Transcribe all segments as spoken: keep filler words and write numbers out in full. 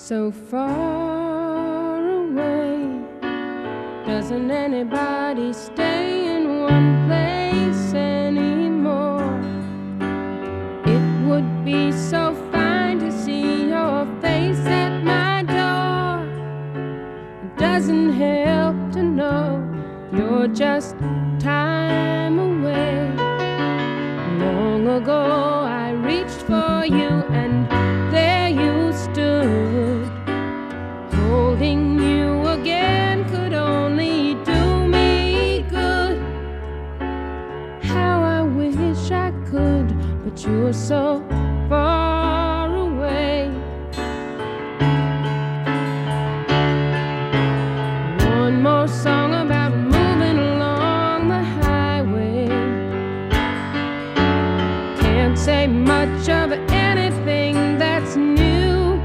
so far away. Doesn't anybody stay in one place anymore? It would be so fine to see your face at my door. It doesn't help to know you're just time away. Long ago I reached for you and there you stood. Holding you again could only do me good. How I wish I could, but you're so far away. One more song about moving along the highway. Can't say much of anything that's new.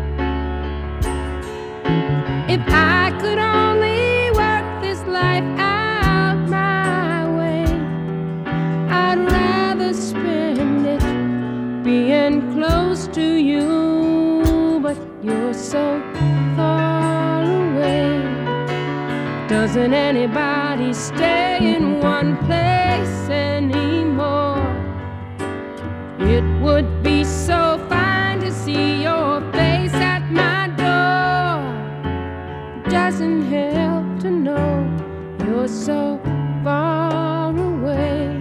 If I could only work this life out my way, I'd rather spend it being close to you. But you're so far away. Doesn't anybody stay in one place anymore? It would be so fine to see your face at my door. Doesn't help to know you're so far away.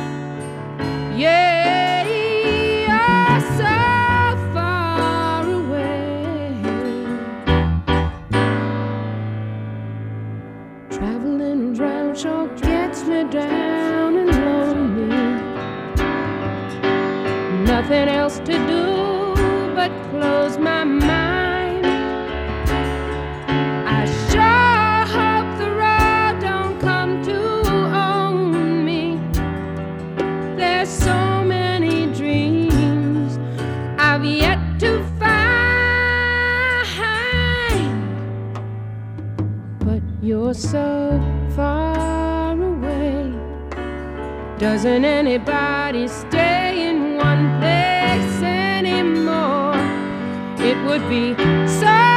Yeah, you're so far away. Traveling around sure gets me down and lonely. Nothing else to do but close my mind. I sure hope the road don't come to own me. There's so many dreams I've yet to find. But you're so far away. Doesn't anybody stay in one place anymore? It would be so